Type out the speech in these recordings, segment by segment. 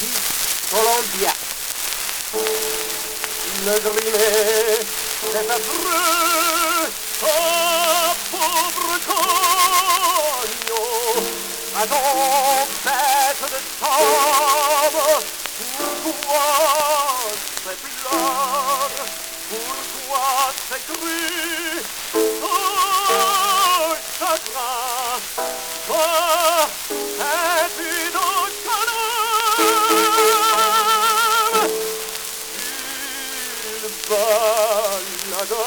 Colombia. Le grimé, c'est affreux, oh pauvre cogno, à ton bête de chambre, pourquoi ces pleurs, pourquoi ces cris, oh chagrin, toi, es-tu donc baladeur.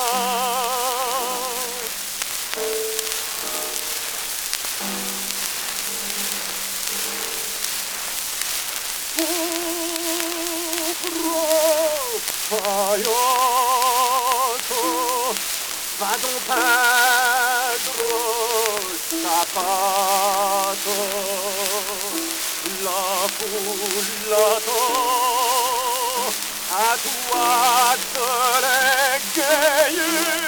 Pauvre va donc perdre sa patte, la foule l'attend, à toi de l'égayer.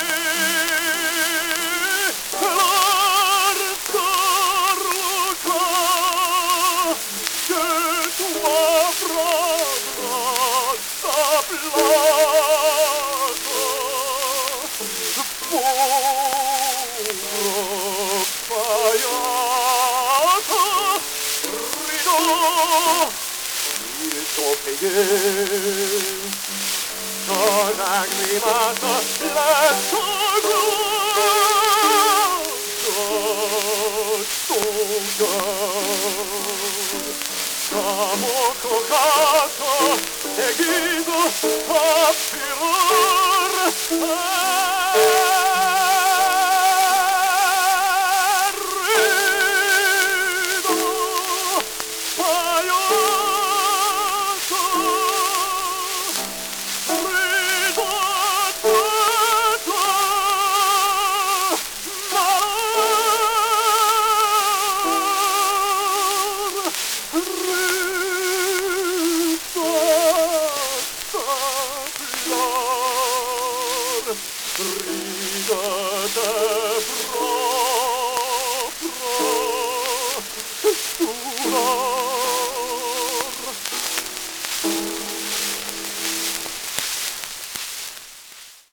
Son lagrimata la sogno siamo cocato seguito a furor